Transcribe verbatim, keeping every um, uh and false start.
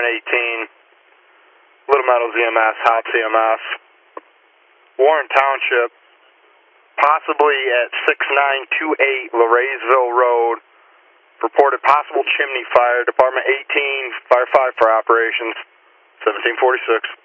Department eighteen, Little Meadows E M S, House E M S, Warren Township, possibly at six nine two eight Laraysville Road, reported possible chimney fire, Department eighteen, Fire five for operations, seventeen forty-six.